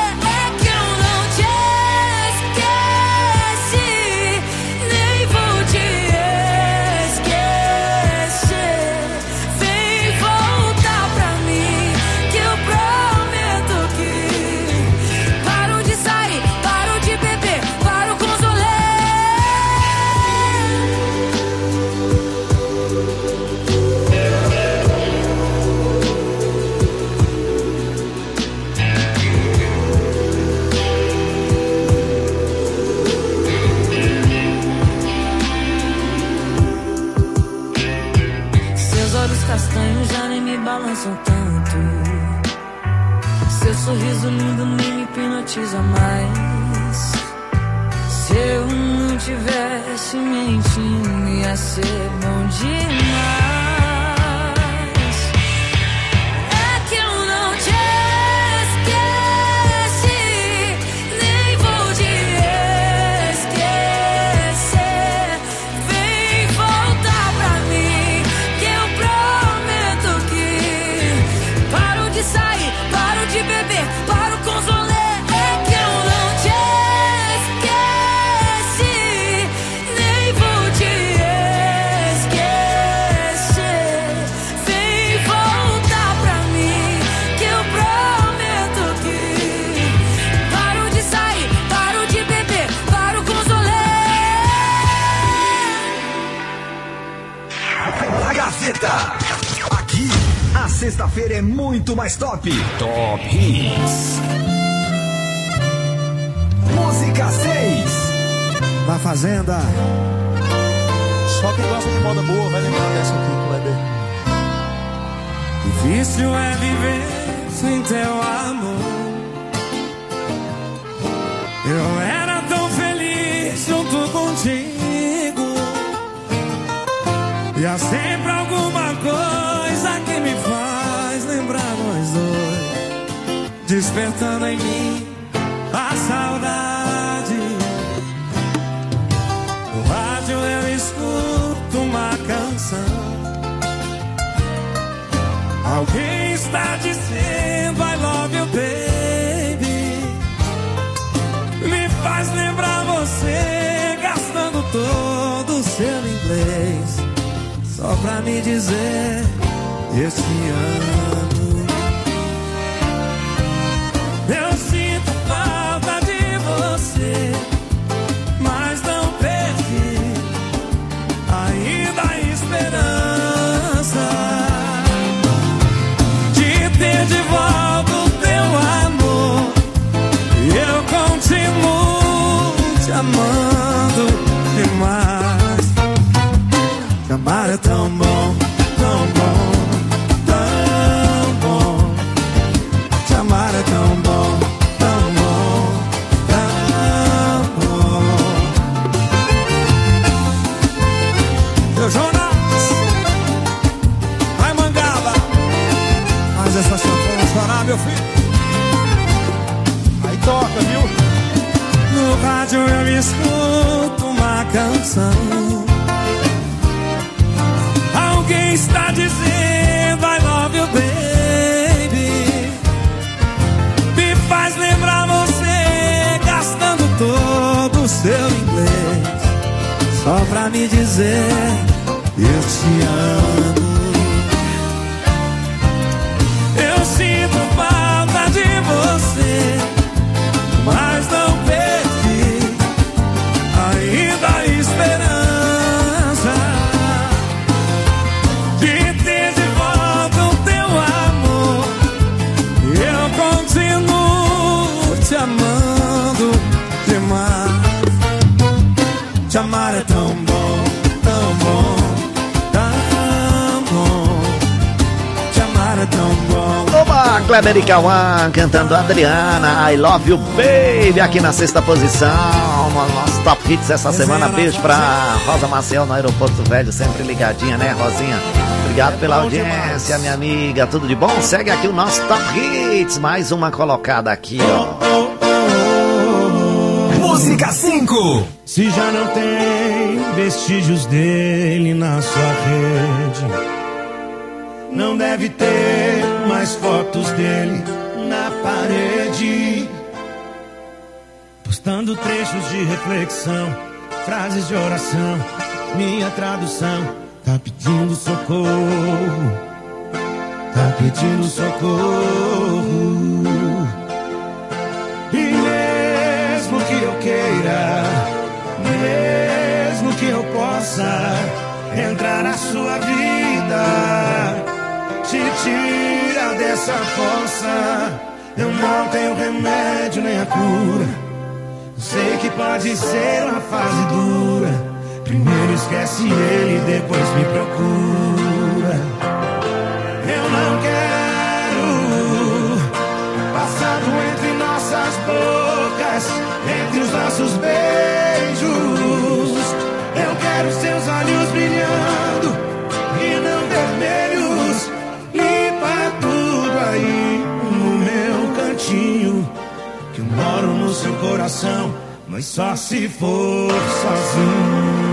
F: Castanhos já nem me balançam tanto. Seu sorriso lindo nem me hipnotiza mais. Se eu não tivesse mentindo, ia ser bom demais. É que eu não te esqueci, nem vou te esquecer. Vem voltar pra mim, que eu prometo que paro de sair, paro de beber, paro com os rolês. É que eu não te esqueci, nem vou te esquecer. Vem voltar pra mim, que eu prometo que paro de sair, paro de beber, paro com os rolês.
O: A Gazeta. Aqui, a sexta-feira é muito mais top. Top Hits. Música seis.
D: Na Fazenda. Só quem gosta de moda boa vai lembrar dessa aqui, Kleber.
K: Difícil é viver sem teu amor. Eu era tão feliz junto contigo. E há sempre alguma coisa que me faz lembrar nós dois, despertando em mim a saudade. No rádio eu escuto uma canção. Alguém está dizendo I love you, baby. Me faz lembrar você gastando todo o seu inglês, só pra me dizer eu te amo. Eu sinto falta de você, mas não perdi ainda a esperança de ter de volta o teu amor. E eu continuo te amando demais. Te amar é tão bom, tão bom, tão bom.
D: meu filho. Aí toca, viu?
B: No rádio eu escuto uma canção. Alguém está dizendo I love you, baby. Me faz lembrar você gastando todo o seu inglês só pra me dizer eu te amo. Eu sinto falta de você, mas não perdi ainda a esperança de ter de volta o teu amor. Eu continuo te amando demais. Te amar é tão bom, tão bom, tão bom. Te amar é tão bom.
A: Oba, Kleber e Cauã cantando Adriana, I Love You Baby, aqui na sexta posição, no nosso Top Hits essa semana. Beijo pra Rosa Maciel no Aeroporto Velho, sempre ligadinha, né, Rosinha? Obrigado pela audiência, minha amiga, tudo de bom? Segue aqui o nosso Top Hits, mais uma colocada aqui, ó.
O: Música cinco.
B: Se já não tem vestígios dele na sua rede, não deve ter mais fotos dele na parede, postando trechos de reflexão, frases de oração. Minha tradução tá pedindo socorro, tá pedindo socorro. E mesmo que eu queira, mesmo que eu possa entrar na sua vida, te tira dessa força. Eu não tenho remédio nem a cura. Sei que pode ser uma fase dura. Primeiro esquece ele, depois me procura. Eu não quero passado entre nossas bocas, entre os nossos beijos. Eu quero seus olhos brilhando e não vermelhos. Limpa tudo aí no meu cantinho, que eu moro no seu coração, mas só se for sozinho.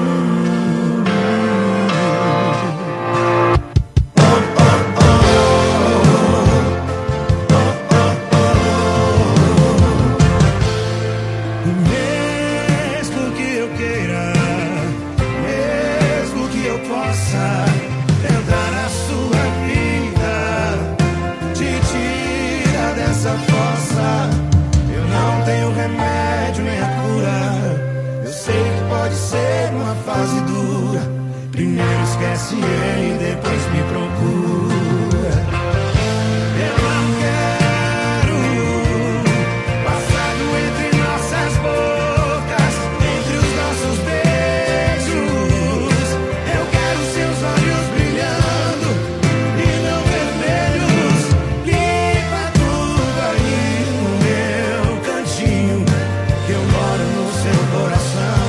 B: Primeiro esquece ele, depois me procura. Eu não quero passado entre nossas bocas, entre os nossos beijos. Eu quero seus olhos brilhando e não vermelhos. Limpa tudo aí no meu cantinho, que eu moro no seu coração.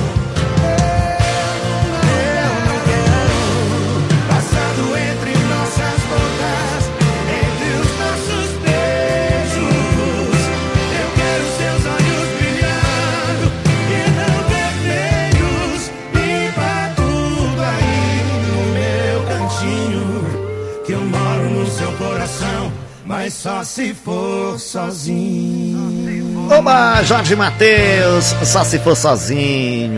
B: Mas só se for sozinho.
A: Oba, Jorge Mateus, só se for sozinho.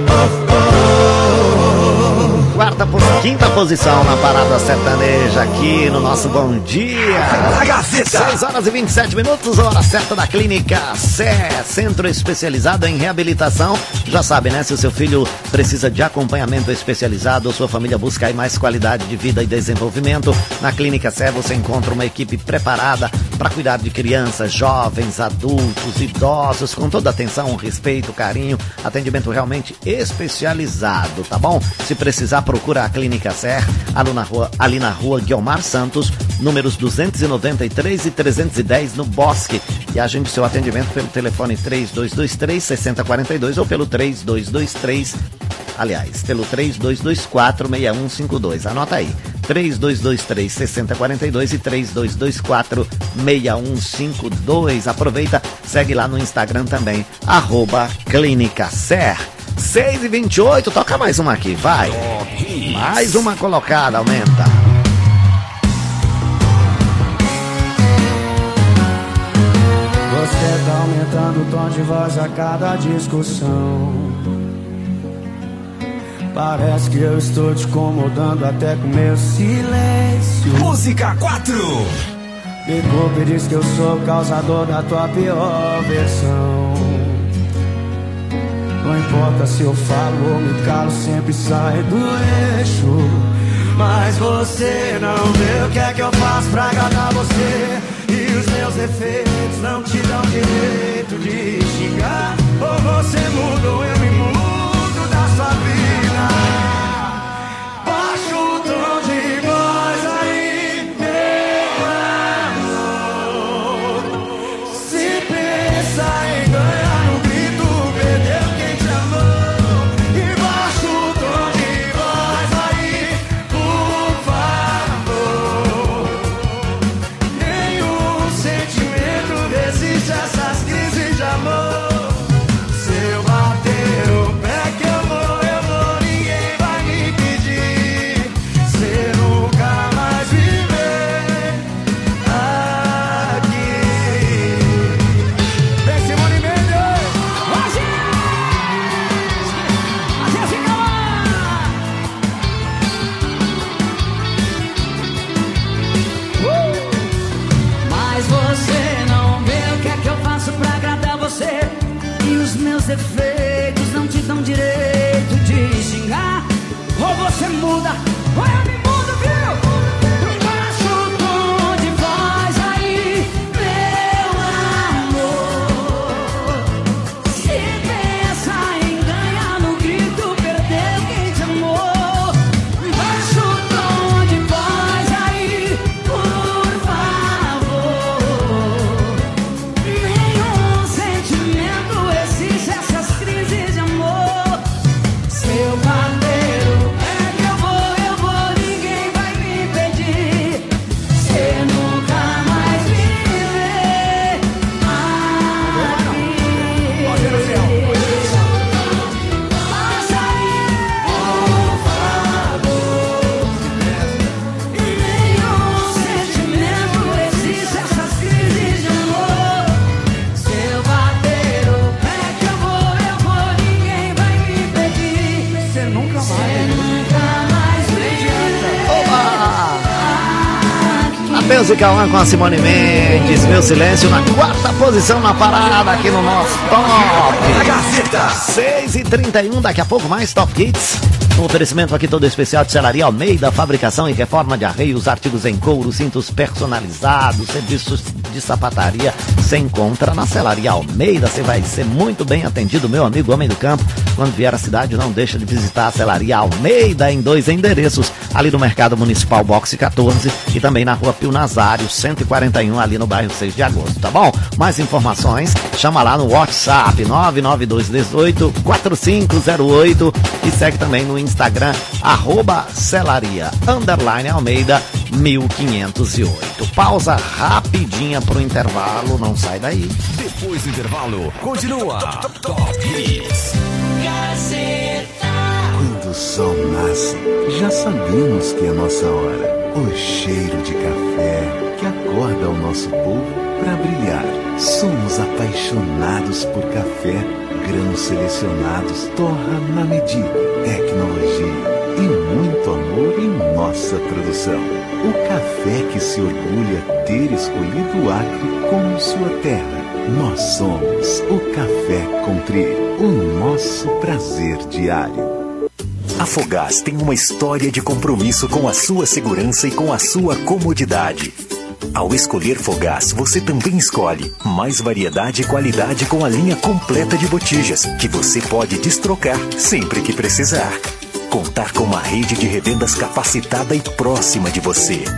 A: Quarta, quinta posição na parada sertaneja aqui no nosso Bom Dia. seis horas e vinte e sete minutos, hora certa da Clínica C E S, Centro Especializado em Reabilitação. Já sabe, né? Se o seu filho precisa de acompanhamento especializado ou sua família busca aí mais qualidade de vida e desenvolvimento, na Clínica C E S você encontra uma equipe preparada para cuidar de crianças, jovens, adultos, idosos, com toda atenção, respeito, carinho, atendimento realmente especializado, tá bom? Se precisar, procura a Clínica C E S, ali na rua, ali na rua Guilmar Santos, números duzentos e noventa e três e trezentos e dez, no Bosque. E agende seu atendimento pelo telefone três dois dois três, seis zero quatro dois ou pelo três dois dois três, aliás, pelo três dois dois quatro, seis um cinco dois. Anota aí, três dois dois três, seis zero quatro dois e três dois dois quatro, seis um cinco dois. Aproveita, segue lá no Instagram também, arroba Clínica Ser. seis e vinte e oito, toca mais uma aqui, vai. Mais uma colocada, aumenta.
L: Você tá aumentando o tom de voz a cada discussão. Parece que eu estou te incomodando até com meu silêncio.
O: Música quatro.
L: Me culpa e diz que eu sou o causador da tua pior versão. Não importa se eu falo ou me calo, sempre sai do eixo. Mas você não vê o que é que eu faço pra agradar você. E os meus defeitos não te dão direito de xingar. Ou você muda ou eu me mudo da sua vida. Baixa o tom de voz aí, meu amor. Se pensa em ganhar no grito, perdeu quem te amou. E baixa o tom de voz aí, por favor. Nenhum sentimento resiste a essas crises de amor. Se eu bater o pé que eu vou, eu vou, ninguém vai me impedir. Você nunca mais viver aqui. Vem, Simone Mendes! Hoje! Assim fica lá! Mas você não vê o que é que eu faço pra agradar você. E os meus defeitos não te dão direito de xingar. Ou você muda, ou eu me mudo, viu? Baixa o tom de voz aí, meu amor. Se pensa em ganhar no grito, perdeu quem te amou. Baixa o tom de voz aí, por favor. Nenhum sentimento existe essas crises de amor. Se eu bater o pé que eu vou, eu vou, ninguém vai me impedir. Você nunca mais me vê aqui. Passa aí, por favor. E nenhum sentimento existe essas crises de amor. Se eu bater o pé que eu vou, eu vou, ninguém vai me impedir. Você nunca mais, nunca mais me
A: Matheus e Cauã com a Simone Mendes, Meu Silêncio, na quarta posição na parada aqui no nosso Top. seis e trinta e um, daqui a pouco mais Top Hits. Um oferecimento aqui todo especial de Celaria Almeida, fabricação e reforma de arreios, artigos em couro, cintos personalizados, serviços de sapataria. Você encontra na Celaria Almeida, você vai ser muito bem atendido, meu amigo homem do campo. Quando vier à cidade, não deixa de visitar a Celaria Almeida em dois endereços, ali no Mercado Municipal Boxe quatorze e também na Rua Pio Nazário, cento e quarenta e um, ali no bairro seis de agosto, tá bom? Mais informações, chama lá no WhatsApp nove nove dois um oito, quatro cinco zero oito e segue também no Instagram, arroba Celaria, underline Almeida, mil quinhentos e oito. Pausa rapidinha pro intervalo, não sai daí.
O: Depois do intervalo, continua Top Hits.
M: Quando o sol nasce, já sabemos que é nossa hora. O cheiro de café que acorda o nosso povo para brilhar. Somos apaixonados por café, grãos selecionados, torra na medida, tecnologia e muito amor em nossa produção. O café que se orgulha ter escolhido o Acre como sua terra. Nós somos o Café Country, o nosso prazer diário.
H: A Fogás tem uma história de compromisso com a sua segurança e com a sua comodidade. Ao escolher Fogás, você também escolhe mais variedade e qualidade com a linha completa de botijas, que você pode destrocar sempre que precisar. Contar com uma rede de revendas capacitada e próxima de você.